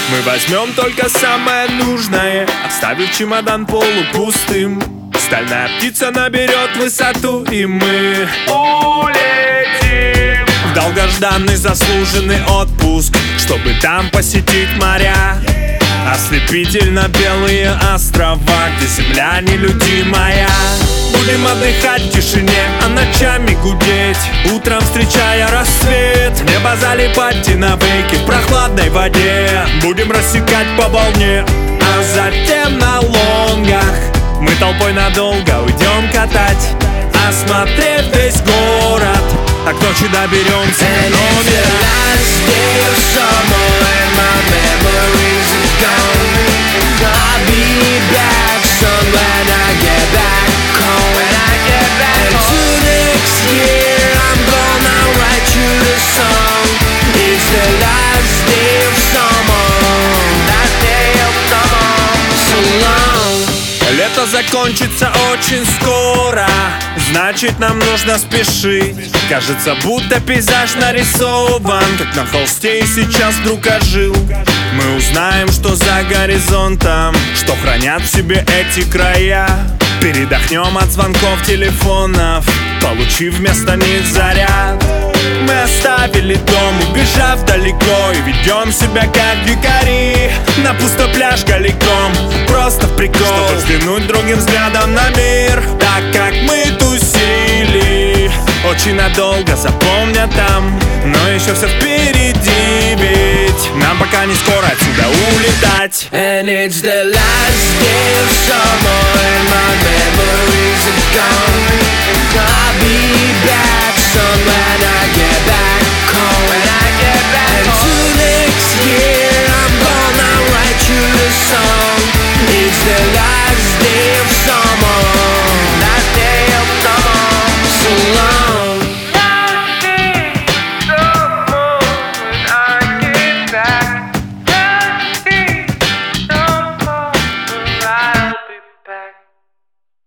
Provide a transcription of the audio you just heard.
Мы возьмем только самое нужное, оставив чемодан полупустым. Стальная птица наберет высоту, и мы улетим в долгожданный заслуженный отпуск, чтобы там посетить моря. Ослепительно белые острова, где земля нелюдимая. Будем отдыхать в тишине, а ночами гудеть, утром встречая рассвет. Небо залипать и навеки в прохладной воде. Будем рассекать по волне, а затем на лонгах мы толпой надолго уйдем катать, осмотрев весь город, а к ночи доберемся до номера. Лето закончится очень скоро, значит нам нужно спешить. Кажется, будто пейзаж нарисован, как на холсте, и сейчас вдруг ожил. Мы узнаем, что за горизонтом, что хранят в себе эти края. Передохнем от звонков телефонов, получив вместо них заряд. Мы оставили дом, убежав далеко, и ведем себя как дикари. На пустой пляж голиком, просто в прикол, чтобы взглянуть другим взглядом на мир. Так как мы тусили очень надолго, запомнят там, но еще все впереди, ведь нам пока не скоро отсюда улетать. And it's the last day of summer and my memories are gone. I'll be back, son, when I